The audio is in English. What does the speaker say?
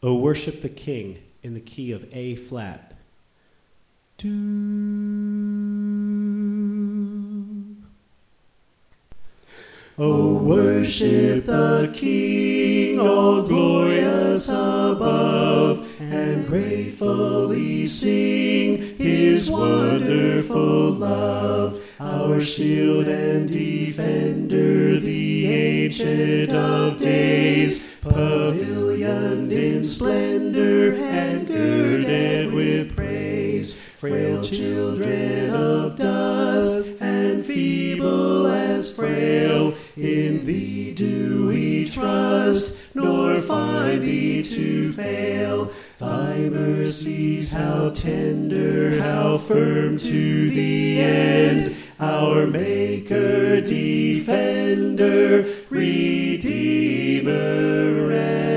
O worship the King in the key of A flat. O worship the King, all glorious above, and gratefully sing his wonderful love. Our shield and defender, the Ancient of Days, pavilioned in splendor and girded with praise. Frail children of dust and feeble as frail, in thee do we trust, nor find thee to fail. Thy mercies, how tender, how firm to the end, our Maker, Defender, Redeemer, and